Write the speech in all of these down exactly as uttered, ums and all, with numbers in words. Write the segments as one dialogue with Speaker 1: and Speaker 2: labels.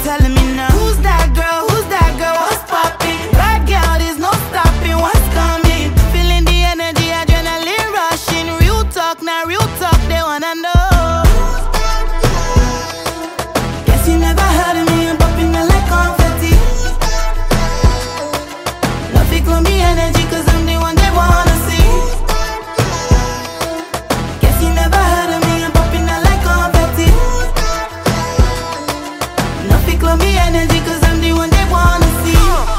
Speaker 1: telling me now? Who's that girl? Who's that girl? What's poppin'? Bad girl, there's no stopping. What's coming? Feeling the energy, adrenaline rushing. Real talk, now real talk, they wanna know. Guess you never heard of me, I'm popping out like confetti. Nothing call me energy, cause I'm the one they wanna see. Guess you never heard of me, I'm popping out like confetti. Nothing call me energy, cause I'm the one they wanna see.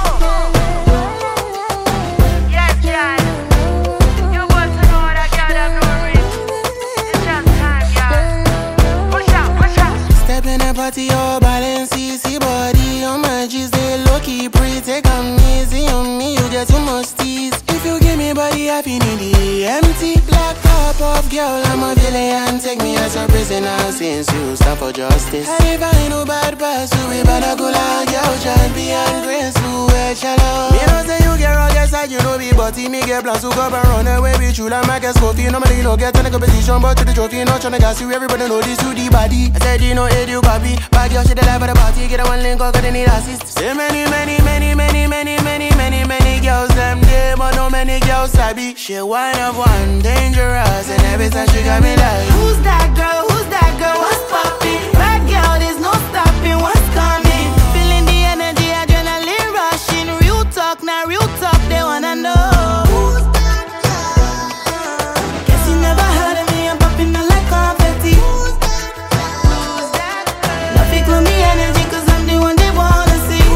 Speaker 2: Yes, guys. You want to know that girl have no ring. It's just time, y'all. Push out, push out.
Speaker 3: Step in the party, all balance, easy body on my G's, they low-key pretty. Take them easy on me, you get too much tease. If you give me body, I feel in the empty. Black top off, girl, I'm a villain. Take me as a prisoner since you stand for justice. And if I ain't no bad pass, we better go like girl, champion, graceful, wear shallow. Me don't say you get wrong, yes, I you know me, but me get plans to go and run away with you like Marcus Coffee. Normally, you don't get in a competition, but to the trophy, not trying to gas you, everybody know this to the body. I said, you know, it you copy. Bad girl, she the life of the party, get a one link, cause they need assist. Say many, many, many, many, many, many, many, many girls, them there, but no many girls sabi. She one of one, dangerous, and every time she got me like,
Speaker 1: who's that girl? Who's that girl? What's poppin'? Bad girl, there's no stopping. What's coming? Feeling the energy, adrenaline rushing. Real talk, now real talk, they wanna know. Who's that girl? Guess you never heard of me, I'm popping out like confetti. Who's that girl? Nothing call me energy, cause I'm the one they wanna see.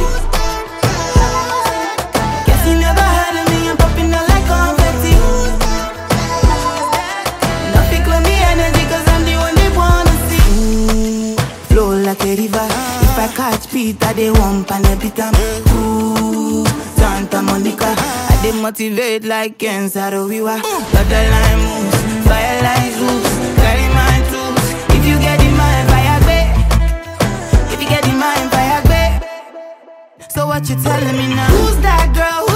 Speaker 1: Guess you never heard of me, I'm popping out like confetti. Nothing call me energy, cause I'm the one they wanna see. Ooh, flow like a river. If I catch Peter, they won't pan a bit of ooh, Santa Monica. I they motivate like Ken Saro-Wiwa. Got the line moves, fire like hoops. Carry my tools. If you get in mind, fire babe. If you get in mind, fire babe. So what you telling me now? Who's that girl?